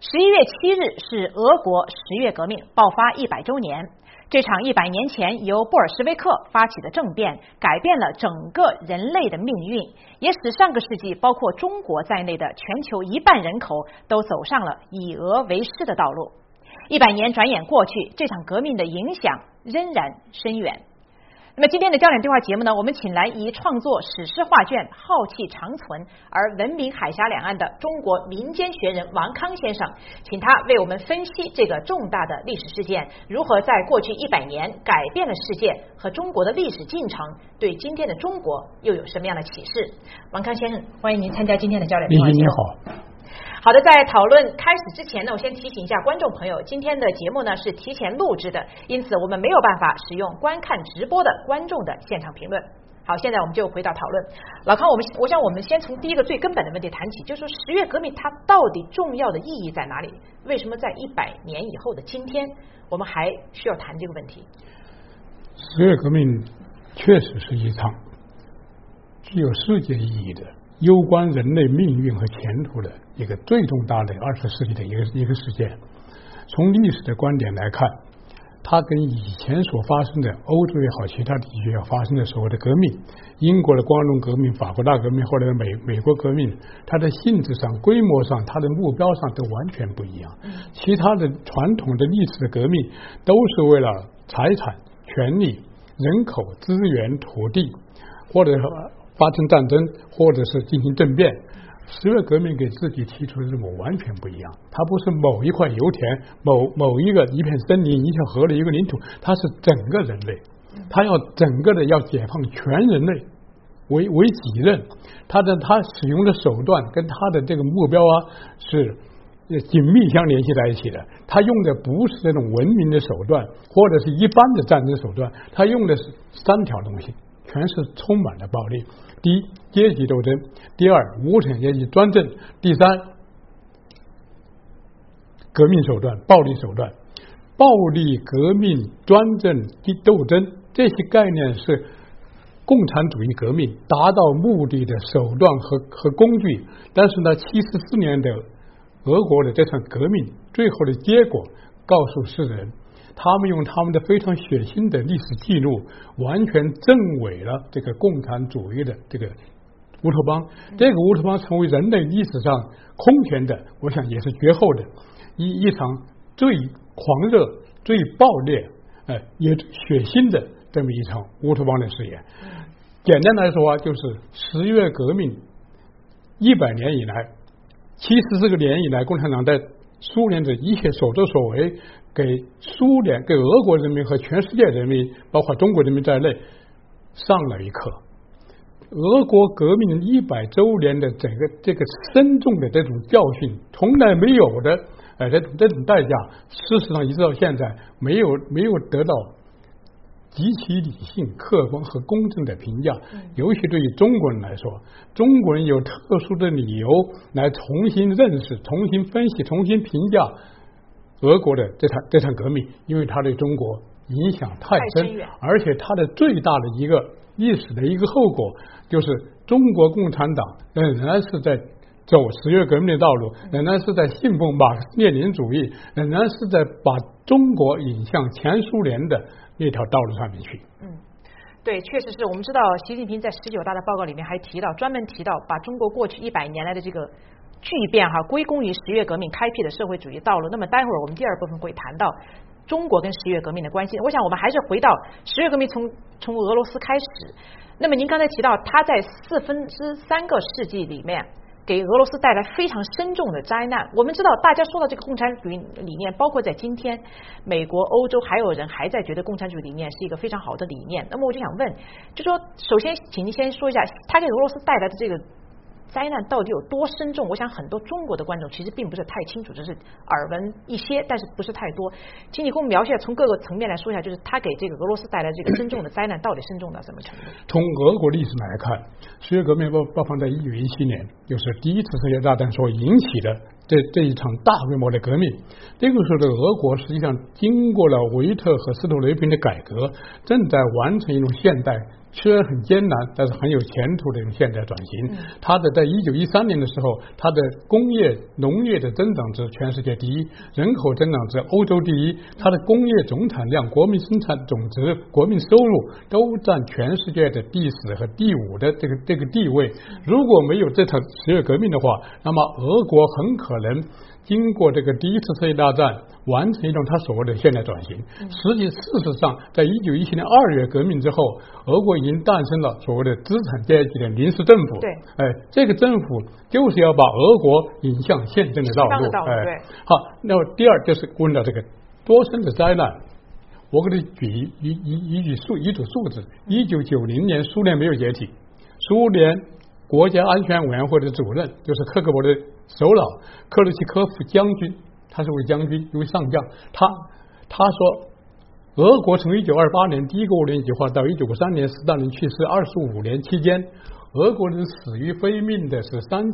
11月7日是俄国10月革命爆发100周年。这场100年前由布尔什维克发起的政变，改变了整个人类的命运，也使上个世纪包括中国在内的全球1半人口都走上了以俄为师的道路。100年转眼过去，这场革命的影响仍然深远。那么今天的焦点对话节目呢，我们请来以创作史诗画卷浩气长存而闻名海峡两岸的中国民间学人王康先生，请他为我们分析这个重大的历史事件如何在过去100年改变了世界，和中国的历史进程对今天的中国又有什么样的启示。王康先生，欢迎您参加今天的焦点对话节目。 你好。 好的，在讨论开始之前呢，我先提醒一下观众朋友，今天的节目呢是提前录制的，因此我们没有办法使用观看直播的观众的现场评论。好，现在我们就回到讨论。老康，我想我们先从第一个最根本的问题谈起，就是说10月革命它到底重要的意义在哪里？为什么在100年以后的今天，我们还需要谈这个问题 ？10月革命确实是一场具有世界意义的、攸关人类命运和前途的一个最重大的20世纪的一个事件。从历史的观点来看，它跟以前所发生的欧洲也好，其他地区要发生的所谓的革命，英国的光荣革命、法国大革命，后来的美国革命，它的性质上、规模上、它的目标上都完全不一样。其他的传统的历史的革命都是为了财产、权利、人口、资源、土地，或者发生战争，或者是进行政变。10月革命给自己提出的任务完全不一样，它不是某一块油田、某一片森林、一条河的一个领土，它是整个人类，它要整个的要解放全人类为己任。它使用的手段跟它的这个目标是紧密相联系在一起的。它用的不是这种文明的手段或者是一般的战争手段，它用的是3条东西，全是充满了暴力。第一，阶级斗争；第二，无产阶级专政；第三，革命手段、暴力手段。暴力、革命、专政、斗争，这些概念是共产主义革命达到目的的手段和工具。但是呢，74年的俄国的这场革命最后的结果告诉世人，他们用他们的非常血腥的历史记录，完全证伪了这个共产主义的这个乌托邦。这个乌托邦成为人类历史上空前的，我想也是绝后的一场最狂热、最暴烈、也最血腥的这么一场乌托邦的事业。简单来说就是10月革命100年以来，74个年以来，共产党在苏联的一切所作所为，给俄国人民和全世界人民，包括中国人民在内，上了一课。俄国革命100周年的整个这个深重的这种教训，从来没有的这种代价，事实上一直到现在没有得到极其理性、客观和公正的评价。尤其对于中国人来说，中国人有特殊的理由来重新认识、重新分析、重新评价俄国的这场革命，因为它对中国影响太深，而且它的最大的一个历史的一个后果，就是中国共产党仍然是在走10月革命的道路，仍然是在信奉马克思列宁主义，仍然是在把中国引向前苏联的那条道路上面去。 对，确实是我们知道，习近平在19大的报告里面还专门提到，把中国过去100年来的这个巨变归功于10月革命开辟的社会主义道路。那么待会儿我们第2部分会谈到中国跟10月革命的关系。我想我们还是回到10月革命从俄罗斯开始。那么您刚才提到，它在3/4个世纪里面给俄罗斯带来非常深重的灾难。我们知道，大家说到这个共产主义理念，包括在今天，美国、欧洲还有人还在觉得共产主义理念是一个非常好的理念。那么我就想问，就说首先，请您先说一下，它给俄罗斯带来的这个灾难到底有多深重？我想很多中国的观众其实并不是太清楚，只是耳闻一些，但是不是太多。请你给我们描写，从各个层面来说一下，就是它给这个俄罗斯带来这个深重的灾难到底深重到什么程度？ 从俄国历史来看，10月革命爆发在1917年，就是第一次世界大战所引起的这一场大规模的革命。这个时候的俄国实际上经过了维特和斯托雷平的改革，正在完成一种现代虽然很艰难，但是很有前途的一种现代转型。它的在1913年的时候，它的工业农业的增长值全世界第一，人口增长值欧洲第一，它的工业总产量、国民生产总值、国民收入都占全世界的第4和第5的这个地位。如果没有这场十月革命的话，那么俄国很可能经过这个第一次世界大战，完成一种他所谓的现代转型。事实上，在1917年2月革命之后，俄国已经诞生了所谓的资产阶级的临时政府。 对， 这个政府就是要把俄国引向宪政的道路。好，那么第二就是问到这个多生的灾难，我给你举一组数字。1990年苏联没有解体，苏联国家安全委员会的主任就是克格勃的首脑克鲁契科夫将军，他是位将军，一位上将。他说，俄国从1928年第一个5年计划到1953年斯大林去世25年期间，俄国人死于非命的是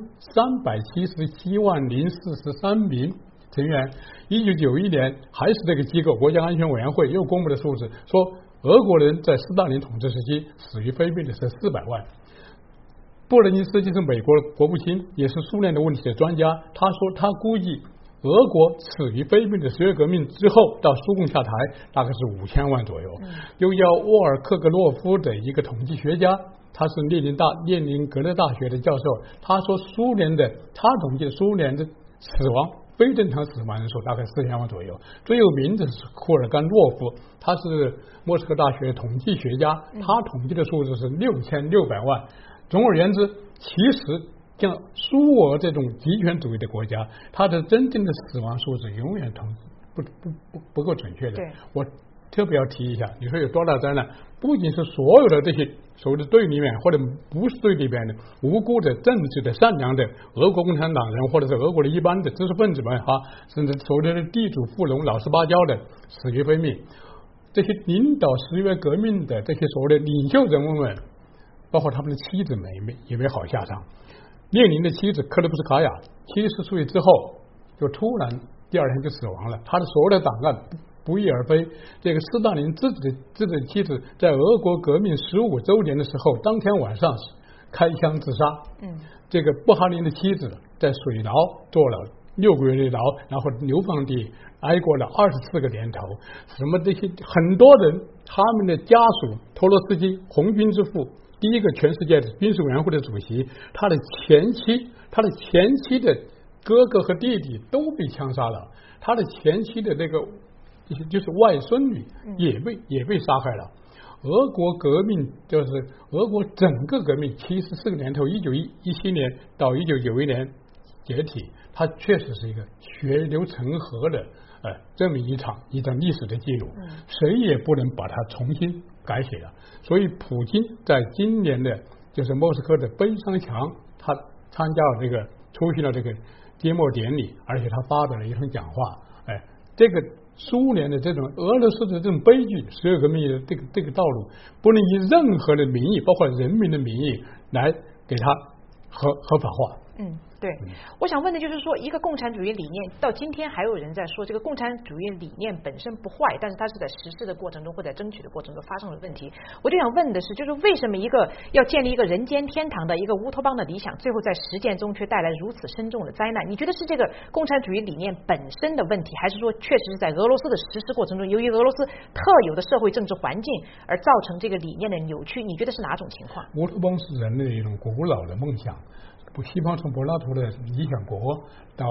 377万043名成员。1991年还是这个机构国家安全委员会又公布的数字，说俄国人在斯大林统治时期死于非命的是400万。布伦尼斯基是美国国务卿，也是苏联的问题的专家。他说，他估计俄国死于非命的十月革命之后到苏共下台大概是5000万左右。又要沃尔克格洛夫的一个统计学家，他是列宁格勒大学的教授，他说他统计苏联的死亡非正常死亡人数大概4000万左右。最有名的是库尔干洛夫，他是莫斯科大学统计学家，他统计的数字是6600万。总而言之，其实像苏俄这种极权主义的国家，它的真正的死亡数字永远不够准确的。我特别要提一下，你说有多大灾难？不仅是所有的这些所谓的对立面或者不是对立面的无辜的正直的善良的俄国共产党人，或者是俄国的一般的知识分子们甚至所谓的地主富农老实巴交的死于非命，这些领导十月革命的这些所谓的领袖人物们，包括他们的妻子们也没好下场。列宁的妻子克列布斯卡娅70岁之后就突然第2天就死亡了，他的所有的档案不翼而飞。这个斯大林自己的妻子在俄国革命15周年的时候，当天晚上开枪自杀。这个布哈林的妻子在水牢坐了6个月的牢，然后流放地挨过了24个年头。什么这些很多人，他们的家属，托洛斯基红军之父，第一个全世界的军事委员会的主席，他的前妻的哥哥和弟弟都被枪杀了，他的前妻的那个就是外孙女也被杀害了。俄国革命就是俄国整个革命74个年头，1917年到1991年解体，它确实是一个血流成河的这么一场历史的记录，谁也不能把它重新改写了。所以普京在今年的就是莫斯科的悲伤墙，他参加了出席了这个揭幕典礼，而且他发表了一通讲话。这个苏联的这种俄罗斯的这种悲剧，十月革命的这个道路，不能以任何的名义，包括人民的名义来给它合法化。 对，我想问的就是说，一个共产主义理念到今天还有人在说这个共产主义理念本身不坏，但是它是在实施的过程中或者争取的过程中发生了问题。我就想问的是，就是为什么一个要建立一个人间天堂的一个乌托邦的理想，最后在实践中却带来如此深重的灾难？你觉得是这个共产主义理念本身的问题，还是说确实是在俄罗斯的实施过程中，由于俄罗斯特有的社会政治环境而造成这个理念的扭曲？你觉得是哪种情况？ 乌托邦是人类的一种古老的梦想。西方从柏拉图的理想国到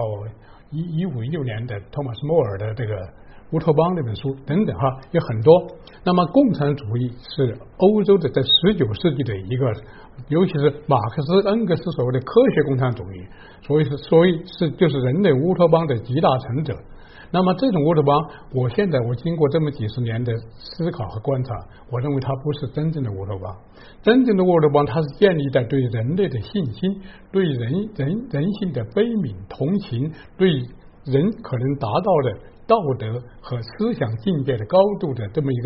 1516年的托马斯莫尔的这个乌托邦那本书等等有很多。那么共产主义是欧洲的在19世纪的一个，尤其是马克思恩格斯所谓的科学共产主义，所以就是人类乌托邦的集大成者。那么这种乌托邦，我经过这么几十年的思考和观察，我认为它不是真正的乌托邦。真正的乌托邦，它是建立在对人类的信心，对人性的悲悯同情，对人可能达到的道德和思想境界的高度的这么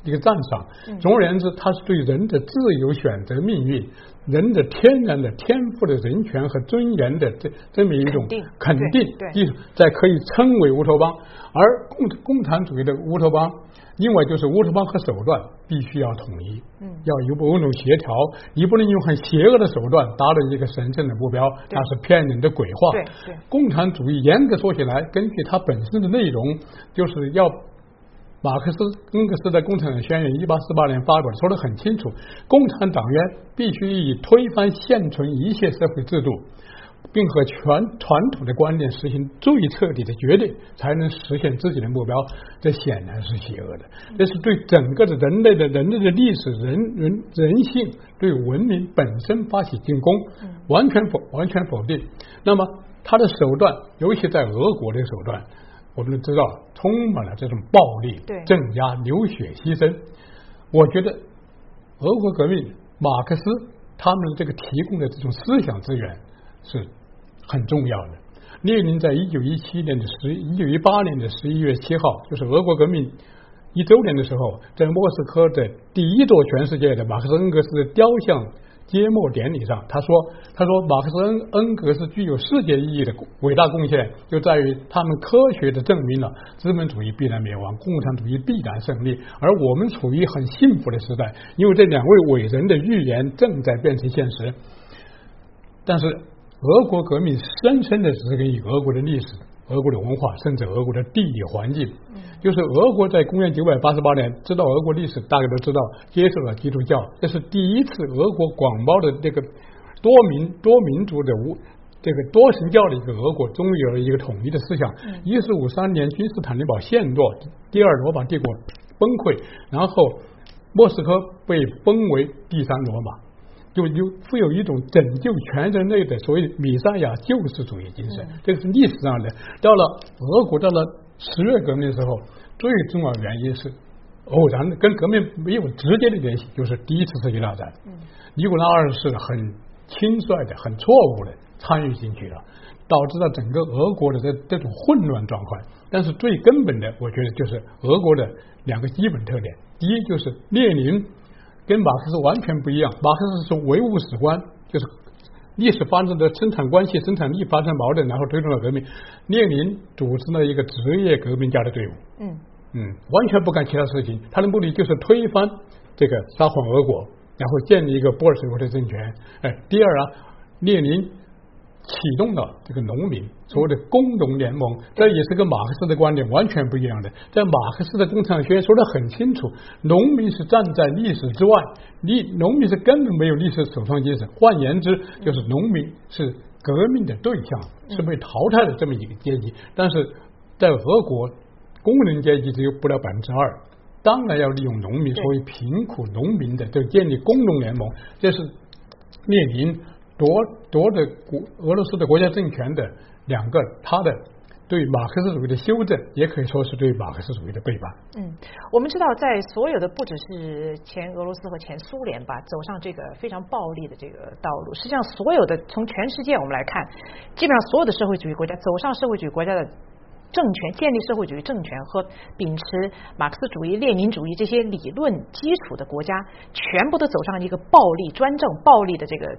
一个赞赏。总而言之，它是对人的自由选择命运、人的天然的天赋的人权和尊严的这么一种肯定，才可以称为乌托邦。而共产主义的乌托邦，另外就是乌托邦和手段必须要统一，要有某种协调，你不能用很邪恶的手段达到一个神圣的目标，那是骗人的鬼话。共产主义严格说起来，根据它本身的内容，就是要马克思恩格斯的《共产党宣言》1848年发表说得很清楚，共产党员必须以推翻现存一切社会制度，并和传统的观念实行最彻底的决裂，才能实现自己的目标。这显然是邪恶的，这是对整个的人类的历史、人性、对文明本身发起进攻，完全否定。那么他的手段，尤其在俄国的手段，我们知道充满了这种暴力、镇压、流血牺牲。我觉得俄国革命，马克思他们这个提供的这种思想资源是很重要的。列宁在1918年的11月7号，就是俄国革命1周年的时候，在莫斯科的第一座全世界的马克思恩格斯的雕像揭幕典礼上，他说马克思恩格斯具有世界意义的伟大贡献，就在于他们科学的证明了资本主义必然灭亡，共产主义必然胜利。而我们处于很幸福的时代，因为这两位伟人的预言正在变成现实。但是俄国革命深深的植根于俄国的历史、俄国的文化，甚至俄国的地理环境。就是俄国在公元988年，知道俄国历史大家都知道，接受了基督教，这是第一次俄国广袤的这个多民族的这个多神教的一个俄国终于有了一个统一的思想。1453年君士坦丁堡陷落，第二罗马帝国崩溃，然后莫斯科被封为第三罗马，就富有一种拯救全人类的所谓弥赛亚救世主义精神。这是历史上的。到了俄国，到了10月革命的时候，最重要的原因是偶然的，跟革命没有直接的联系，就是第一次世界大战。尼古拉二世很轻率的、很错误的参与进去了，导致了整个俄国的这种混乱状况。但是最根本的，我觉得就是俄国的两个基本特点。第一，就是列宁跟马克思完全不一样，马克思是唯物史观，就是历史发生的生产关系、生产力发生矛盾，然后推动了革命。列宁组织了一个职业革命家的队伍，完全不干其他事情，他的目的就是推翻这个沙皇俄国，然后建立一个波尔什维克的政权。第二啊，列宁启动了这个农民所谓的工农联盟，这也是跟马克思的观点完全不一样的。在马克思的共产党宣言说得很清楚，农民是站在历史之外，农民是根本没有历史首创精神。换言之，就是农民是革命的对象，是被淘汰的这么一个阶级。但是在俄国，工人阶级只有不了2%，当然要利用农民，所谓贫苦农民的，就建立工农联盟。这是列宁夺得俄罗斯的国家政权的两个，他的对马克思主义的修正，也可以说是对马克思主义的背叛。 我们知道，在所有的不只是前俄罗斯和前苏联吧，走上这个非常暴力的这个道路，实际上所有的从全世界我们来看，基本上所有的社会主义国家走上社会主义国家的政权，建立社会主义政权和秉持马克思主义、列宁主义这些理论基础的国家，全部都走上一个暴力专政、暴力的这个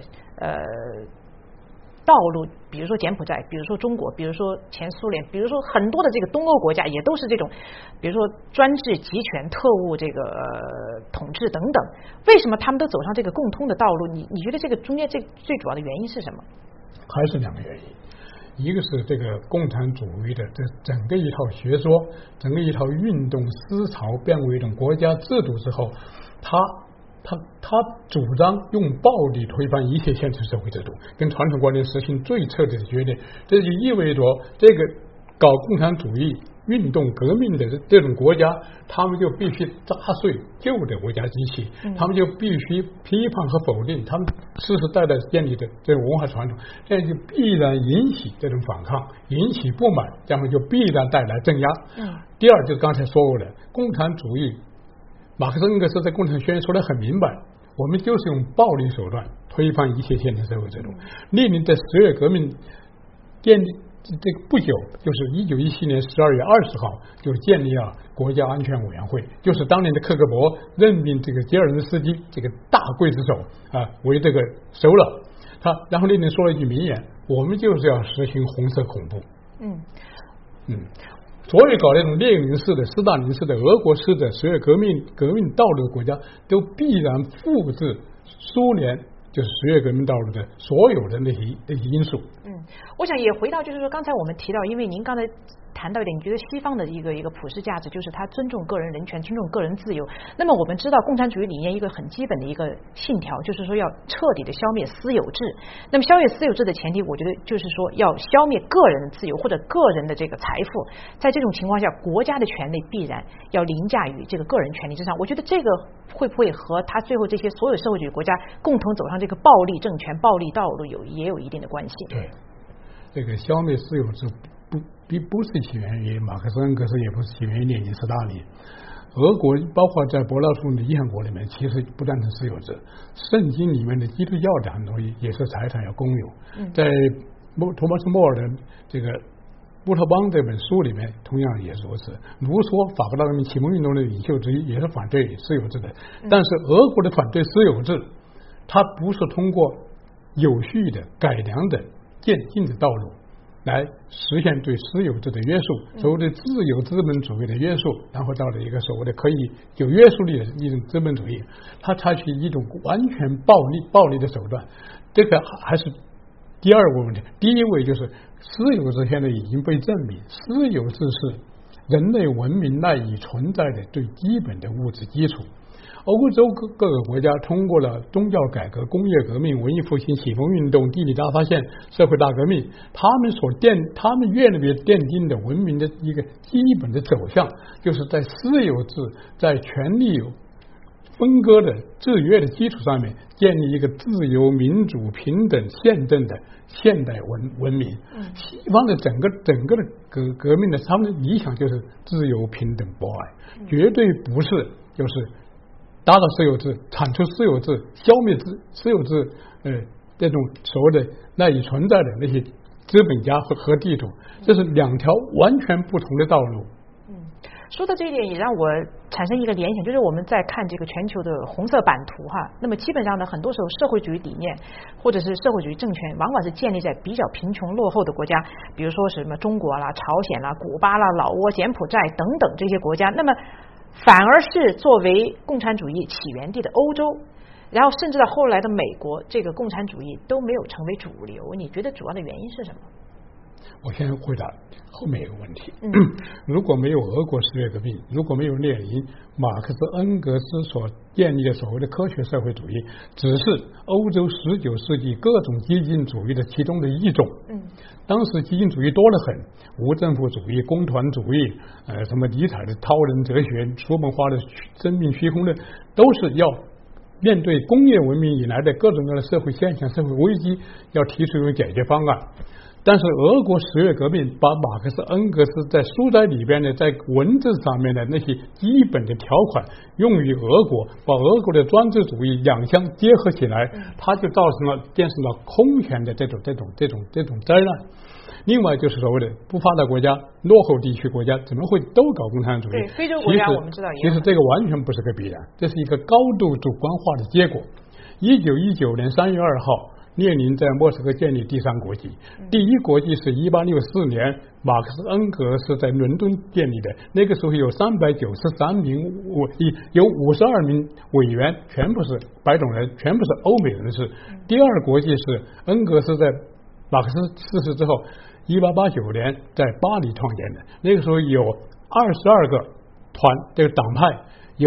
道路。比如说柬埔寨，比如说中国，比如说前苏联，比如说很多的这个东欧国家，也都是这种，比如说专制、集权、特务这个统治等等。为什么他们都走上这个共通的道路？你觉得这个中间最主要的原因是什么？ 还是两个原因。一个是这个共产主义的这整个一套学说，整个一套运动思潮变为一种国家制度之后，他主张用暴力推翻一切现存社会制度，跟传统观念实行最彻底的决裂。这就意味着这个搞共产主义运动革命的这种国家，他们就必须砸碎旧的国家机器，他们就必须批判和否定他们世世代代建立的这种文化传统，这样就必然引起这种反抗，引起不满，这样就必然带来镇压。第二，就是刚才说过的共产主义，马克思恩格斯在共产宣言说得很明白，我们就是用暴力手段推翻一切现存社会制度。列宁在10月革命这个不久，就是1917年12月20号就建立了国家安全委员会，就是当年的克格勃任命这个杰尔任斯基这个大刽子手为这个首脑。然后那天说了一句名言：我们就是要实行红色恐怖。所有搞那种列宁式的、斯大林式的、俄国式的十月革命道路的国家，都必然复制苏联就是十月革命道路的所有的那些因素。 我想也回到就是说，刚才我们提到，因为您刚才谈到一点，你觉得西方的一个普世价值就是它尊重个人人权，尊重个人自由。那么我们知道，共产主义理念一个很基本的一个信条，就是说要彻底的消灭私有制。那么消灭私有制的前提，我觉得就是说要消灭个人的自由或者个人的这个财富。在这种情况下，国家的权利必然要凌驾于这个个人权利之上。我觉得这个会不会和他最后这些所有社会主义国家共同走上这个暴力政权、暴力道路也有一定的关系？ 对，这个消灭私有制不是起源于马克思恩格斯，也不是起源于列宁斯大林。俄国包括在柏拉图的理想国里面，其实不赞成私有制。圣经里面的基督教的很多也是财产要公有。在托马斯莫尔的这个乌托邦这本书里面，同样也是如此。卢梭法国大革命启蒙运动的领袖之一，也是反对私有制的。但是俄国的反对私有制，它不是通过有序的改良的渐进的道路来实现对私有制的约束，所谓的自由资本主义的约束，然后到了一个所谓的可以有约束力的一种资本主义，它采取一种完全暴力的手段。这个还是第二个问题。第一位就是私有制现在已经被证明，私有制是人类文明赖以存在的最基本的物质基础。欧洲各个国家通过了宗教改革、工业革命、文艺复兴、启蒙运动、地理大发现、社会大革命，他们越来越奠定的文明的一个基本的走向，就是在私有制、在权力分割的制约的基础上面，建立一个自由、民主、平等、宪政的现代文明。西方的整个的革命的他们的理想就是自由、平等、博爱，绝对不是就是打倒私有制、铲除私有制、消灭私有制这种所谓的赖以存在的那些资本家和地主，这是两条完全不同的道路。 说到这一点，也让我产生一个联想，就是我们在看这个全球的红色版图哈，那么基本上呢，很多时候社会主义理念或者是社会主义政权，往往是建立在比较贫穷落后的国家，比如说什么中国啦、朝鲜啦、古巴啦、老挝、柬埔寨等等这些国家，那么反而是作为共产主义起源地的欧洲，然后甚至到后来的美国，这个共产主义都没有成为主流。你觉得主要的原因是什么？ 我先回答后面一个问题。如果没有俄国十月革命，如果没有列宁、马克思、恩格斯所建立的所谓的科学社会主义，只是欧洲19世纪各种激进主义的其中的一种。当时激进主义多得很，无政府主义、工团主义，什么尼采的超人哲学、叔本华的生命虚空论，都是要面对工业文明以来的各种各样的社会现象、社会危机，要提出一种解决方案。但是俄国十月革命把马克思、恩格斯在书斋里边的在文字上面的那些基本的条款用于俄国，把俄国的专制主义两相结合起来，它就建成了空前的这种灾难。另外就是所谓的不发达国家、落后地区国家怎么会都搞共产主义？ 对，非洲国家我们知道也有。 其实这个完全不是个必然，这是一个高度主观化的结果。1919年3月2号，列宁在莫斯科建立第三国际，第一国际是1864年马克思恩格斯在伦敦建立的，那个时候有393名有52名委员，全部是白种人，全部是欧美人士。第二国际是恩格斯在马克思逝世之后1889年在巴黎创建的，那个时候有22个这个党派，有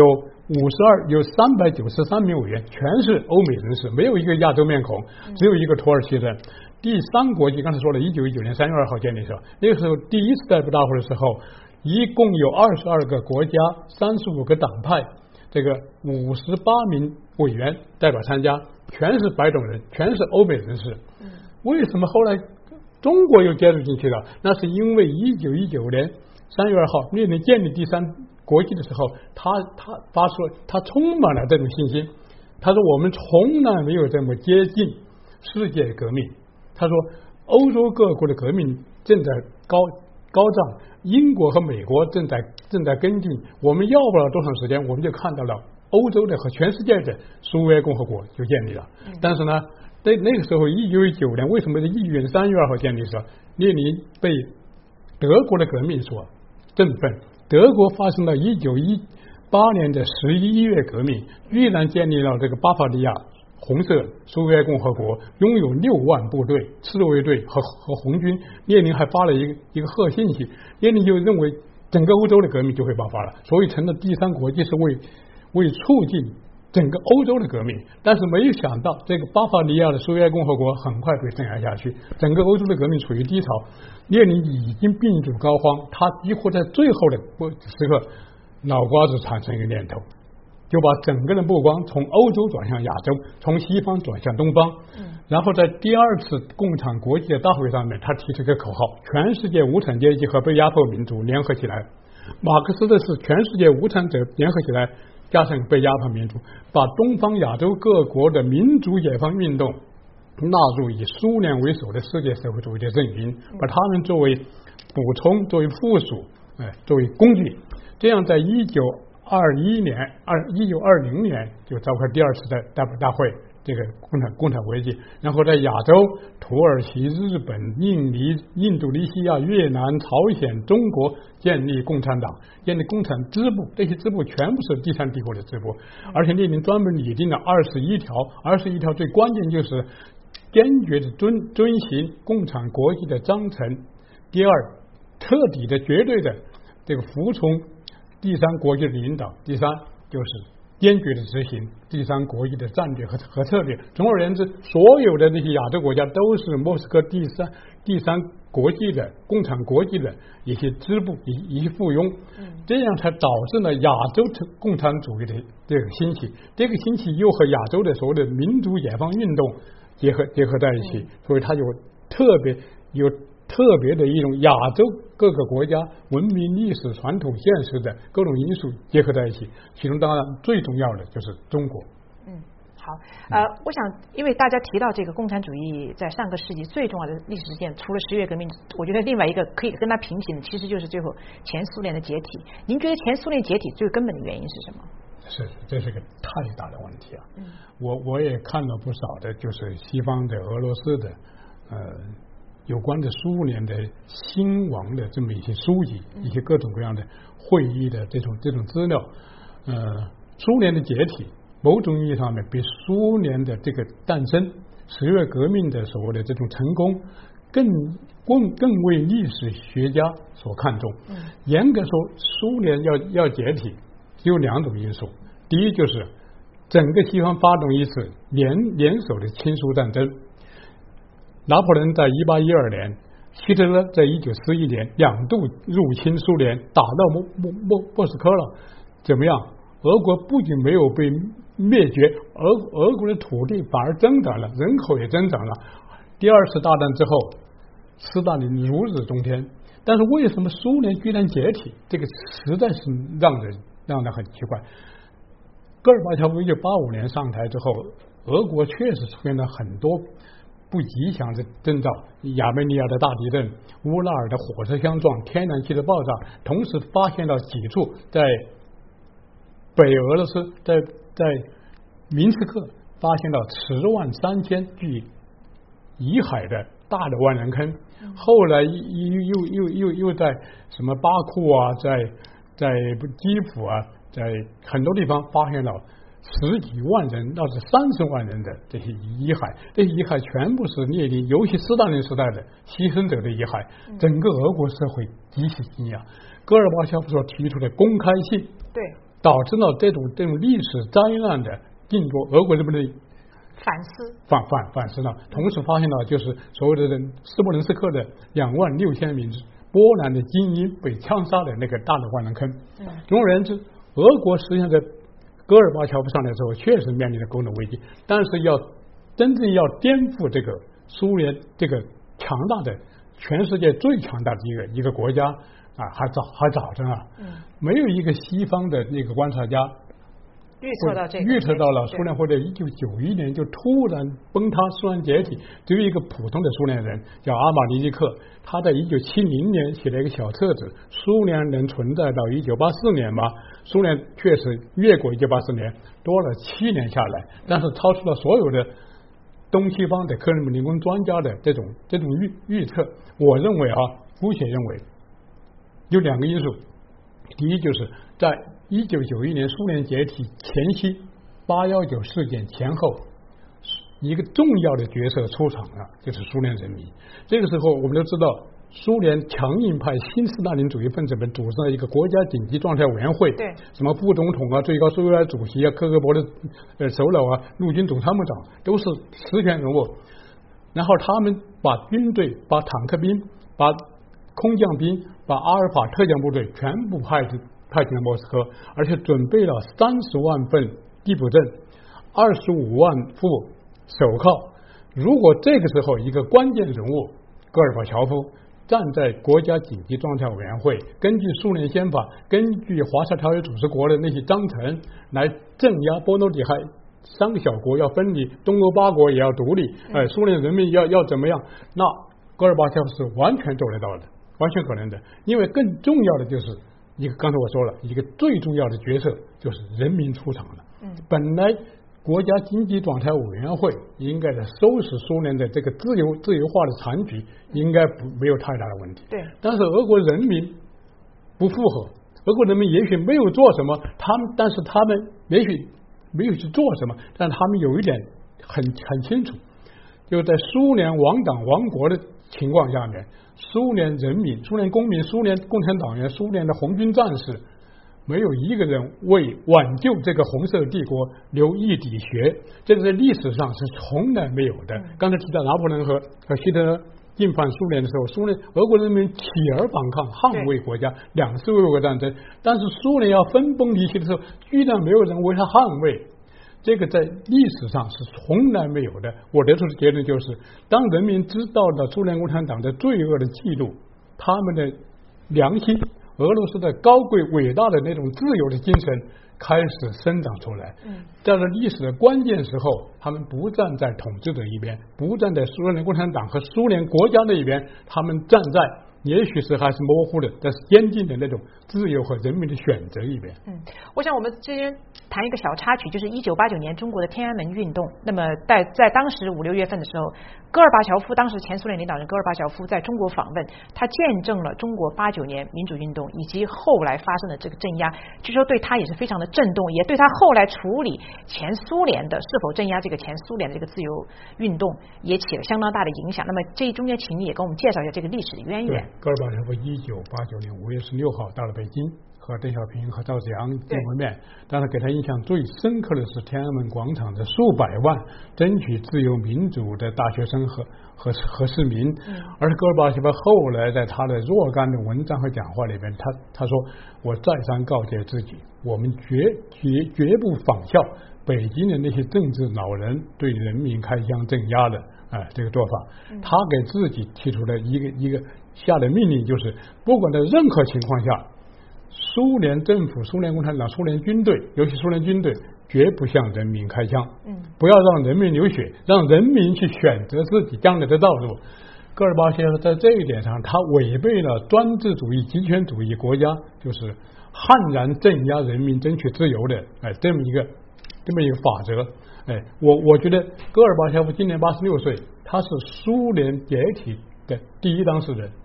393名委员，全是欧美人士，没有一个亚洲面孔，只有一个土耳其人。第三国际刚才说了，1919年3月2号建立的时候，那个时候第一次代表大会的时候，一共有22个国家，35个党派，这个58名委员代表参加，全是白种人，全是欧美人士。为什么后来中国又加入进去了？那是因为1919年3月2号列宁建立第三国际的时候，他发出他充满了这种信心。他说我们从来没有这么接近世界革命。他说欧洲各国的革命正在高涨，英国和美国正在跟进，我们要不了多长时间，我们就看到了欧洲的和全世界的苏维埃共和国就建立了。但是呢，在那个时候1919年，为什么在1月3月2号建立的时候，列宁被德国的革命所振奋，德国发生了1918年的11月革命，居然建立了这个巴伐利亚红色苏维埃共和国，拥有6万部队，刺猬队和红军。列宁还发了一个贺信息，列宁就认为整个欧洲的革命就会爆发了，所以成了第三国际，是为促进整个欧洲的革命。但是没有想到，这个巴伐利亚的苏维埃共和国很快被镇压下去，整个欧洲的革命处于低潮。列宁已经病入膏肓，他几乎在最后的时刻，脑瓜子产生一个念头，就把整个的目光从欧洲转向亚洲，从西方转向东方。然后在第2次共产国际的大会上面，他提出一个口号：全世界无产阶级和被压迫民族联合起来。马克思的是全世界无产者联合起来，加上被压迫民族，把东方亚洲各国的民族解放运动纳入以苏联为首的世界社会主义的阵营，把他们作为补充、作为附属、作为工具。这样在1920年就召开第2次的大会，这个共产国际。然后在亚洲，土耳其、日本、印尼、印度尼西亚、越南、朝鲜、中国建立共产党，建立共产支部，这些支部全部是第三帝国的支部。而且列宁专门拟定了21条最关键就是坚决的遵循共产国际的章程。第2，彻底的、绝对的这个服从第三国际的领导。第3，就是坚决的执行第三国际的战略和策略。总而言之，所有的这些亚洲国家都是莫斯科第三国际的共产国际的一些支部、一些附庸，这样才导致了亚洲共产主义的这个兴起。这个兴起又和亚洲的所谓的民族解放运动结合在一起，所以它有特别的一种亚洲各个国家文明、历史、传统、现实的各种因素结合在一起，其中当然最重要的就是中国。 好，我想，因为大家提到这个共产主义在上个世纪最重要的历史事件，除了10月革命，我觉得另外一个可以跟它平行的，其实就是最后前苏联的解体。您觉得前苏联解体最根本的原因是什么？ 这是个太大的问题啊！我也看了不少的，就是西方的、俄罗斯的，有关的苏联的兴亡的这么一些书籍，一些各种各样的会议的这种资料。苏联的解体，某种意义上面比苏联的这个诞生、10月革命的所谓的这种成功，更为历史学家所看重。严格说，苏联要解体，有2种因素。第一，就是整个西方发动一次联手的亲苏战争。拿破仑在1812年，希特勒在1941年2度入侵苏联，打到莫斯科了。怎么样？俄国不仅没有被灭绝，俄国的土地反而增长了，人口也增长了。第2次大战之后，斯大林如日中天。但是为什么苏联居然解体？这个实在是让人很奇怪。戈尔巴乔夫1985年上台之后，俄国确实出现了很多不吉祥的征兆，亚美尼亚的大地震、乌拉尔的火车相撞、天然气的爆炸，同时发现了几处在北俄罗斯，在明斯克发现了103000具遗骸的大的万人坑。后来又在什么巴库啊，在基辅啊，在很多地方发现了10几万人到是30万人的这些遗骸，这些遗骸全部是列宁，尤其斯大林时代的牺牲者的遗骸，整个俄国社会极其惊讶。戈尔巴乔夫所提出的公开信， 对， 导致了这种历史灾难的进入俄国人民的反思了。同时发现了就是所谓的斯莫棱斯克的26000名波兰的精英被枪杀的那个大的万人坑。总而言之，俄国实际上在戈尔巴乔夫上来之后，确实面临着各种危机，但是真正要颠覆这个苏联这个强大的全世界最强大的一个国家还早着呢。没有一个西方的那个观察家预测到这个， 预测到了苏联会在1991年就突然崩塌，苏联解体。只有一个普通的苏联人叫阿马尼尼克，他在1970年写了一个小册子，苏联能存在到1984年吗？苏联确实越过1984年，多了7年下来，但是超出了所有的东西方的克里姆林宫专家的这种预测。我认为姑且认为有2个因素，第一就是在1991年苏联解体前夕，819事件前后，一个重要的角色出场了，就是苏联人民。这个时候我们都知道，苏联强硬派新斯大林主义分子们组成了一个国家紧急状态委员会， 对， 什么副总统最高苏维埃主席科格勃的首脑陆军总参谋长都是实权人物。然后他们把军队、把坦克兵、把空降兵、把阿尔法特种部队全部派进了莫斯科，而且准备了30万份地补证、25万副手铐。如果这个时候一个关键人物戈尔巴乔夫站在国家紧急状态委员会，根据苏联宪法，根据华沙条约组织国的那些章程来镇压波罗的海3个小国要分离，东欧8国也要独立，苏联人民要怎么样？那戈尔巴乔夫是完全做得到的，完全可能的。因为更重要的就是一个，刚才我说了一个最重要的角色就是人民出场了。本来国家经济状态委员会应该在收拾苏联的这个自由化的残局，应该没有太大的问题。 对， 但是俄国人民不附和，俄国人民也许没有做什么，但是他们也许没有去做什么，但他们有一点很清楚，就在苏联亡党亡国的情况下面，苏联人民、苏联公民、苏联共产党员、苏联的红军战士，没有一个人为挽救这个红色帝国流一滴血，这个在历史上是从来没有的。刚才提到拿破仑和希特勒进犯苏联的时候，俄国人民起而反抗，捍卫国家，2次卫国战争。但是苏联要分崩离析的时候，居然没有人为他捍卫，这个在历史上是从来没有的。我得出的结论就是，当人民知道了苏联共产党的罪恶的记录，他们的良心，俄罗斯的高贵伟大的那种自由的精神开始生长出来。在历史的关键时候，他们不站在统治者一边，不站在苏联共产党和苏联国家那一边，他们站在也许是还是模糊的，但是坚定的那种自由和人民的选择一边。 我想我们这边谈一个小插曲，就是1989年中国的天安门运动。那么在当时5、6月份的时候，戈尔巴乔夫，当时前苏联领导人戈尔巴乔夫在中国访问，他见证了中国89年民主运动以及后来发生的这个镇压，据说对他也是非常的震动，也对他后来处理前苏联的是否镇压这个前苏联的这个自由运动也起了相当大的影响。那么这中间，请你也给我们介绍一下这个历史的渊源。 戈尔巴乔夫1989年5月16号到了北京，和邓小平和赵紫阳见过面，但是给他印象最深刻的是天安门广场的数百万争取自由民主的大学生和市民。而戈尔巴乔夫后来在他的若干的文章和讲话里边，他说，我再三告诫自己，我们绝不仿效北京的那些政治老人对人民开枪镇压的这个做法。他给自己提出了一个下的命令，就是不管在任何情况下，苏联政府、苏联共产党、苏联军队，尤其苏联军队，绝不向人民开枪，不要让人民流血，让人民去选择自己将来的道路。戈尔巴乔夫在这一点上，他违背了专制主义、极权主义国家就是悍然镇压人民、争取自由的这么一个法则。我觉得戈尔巴乔夫今年86岁，他是苏联解体的第一当事人。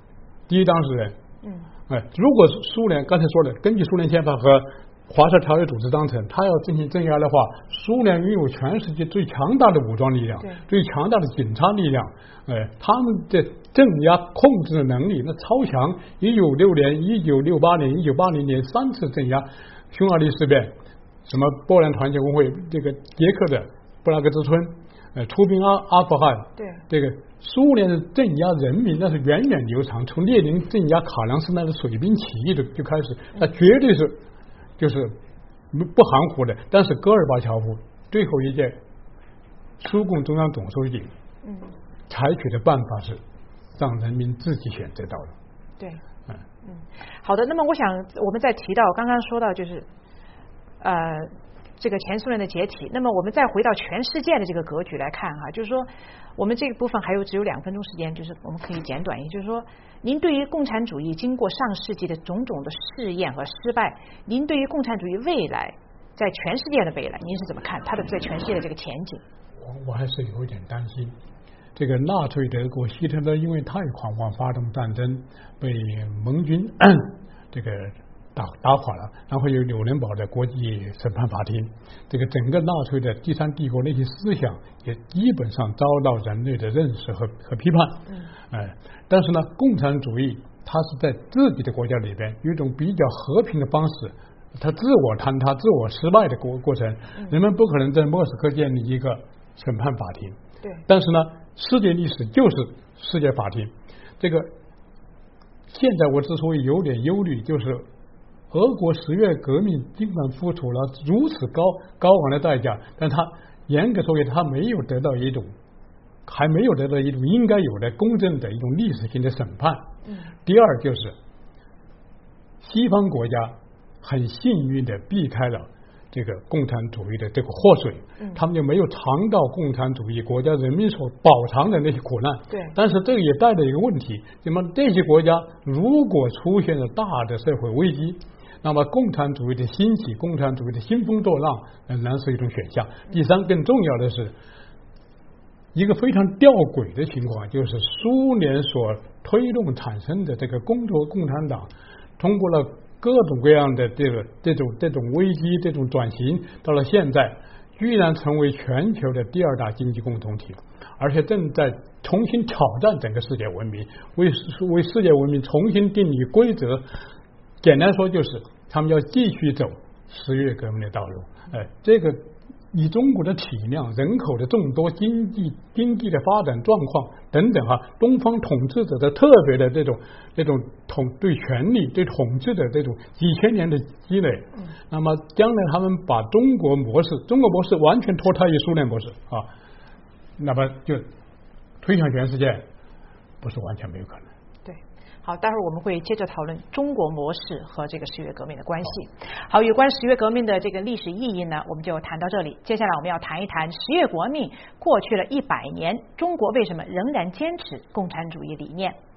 如果是苏联刚才说的，根据苏联宪法和华沙条约组织章程，他要进行镇压的话，苏联拥有全世界最强大的武装力量，最强大的警察力量，他们的镇压控制的能力那超强。1966年、1968年、1980年3次镇压，匈牙利事变，什么波兰团结工会，这个捷克的布拉格之春，出兵阿富汗，这个苏联的镇压人民那是源远流长，从列宁镇压卡良斯那的水兵起义就开始，那绝对是就是不含糊的。但是戈尔巴乔夫最后一届苏共中央总书记采取的办法是让人民自己选择道路。 好的。那么我想我们再提到刚刚说到就是这个前苏联的解体。那么我们再回到全世界的这个格局来看哈，就是说我们这个部分还有只有2分钟时间，就是我们可以简短，也就是说，您对于共产主义经过上世纪的种种的试验和失败，您对于共产主义未来在全世界的未来，您是怎么看它的在全世界的这个前景？ 我还是有一点担心。这个纳粹德国希特勒因为太狂妄发动战争，被盟军这个打垮了，然后有纽伦堡的国际审判法庭，这个整个纳粹的第三帝国那些思想也基本上遭到人类的认识和批判。但是呢，共产主义它是在自己的国家里边有一种比较和平的方式，它自我坍塌、自我失败的过程。人们不可能在莫斯科建立一个审判法庭。 对。 但是呢，世界历史就是世界法庭。这个现在我之所以有点忧虑，就是俄国10月革命尽管付出了如此高昂的代价，但它严格说它还没有得到一种应该有的公正的一种历史性的审判。第二就是西方国家很幸运的避开了这个共产主义的这个祸水，他们就没有尝到共产主义国家人民所饱尝的那些苦难。 对。 但是这个也带着一个问题，那么这些国家如果出现了大的社会危机，那么共产主义的兴起、共产主义的兴风作浪仍然是一种选项。第三，更重要的是一个非常吊诡的情况，就是苏联所推动产生的这个共产党，通过了各种各样的这种危机、这种转型，到了现在居然成为全球的第2大经济共同体，而且正在重新挑战整个世界文明，为世界文明重新定义规则。简单说就是他们要继续走10月革命的道路。这个以中国的体量、人口的众多、经济的发展状况等等东方统治者的特别的这种对权力、对统治的这种几千年的积累，那么将来他们把中国模式完全脱胎于苏联模式那么就推向全世界，不是完全没有可能。 好，待会儿我们会接着讨论中国模式和这个10月革命的关系。好，有关10月革命的这个历史意义呢，我们就谈到这里。接下来我们要谈一谈10月革命过去了100年，中国为什么仍然坚持共产主义理念？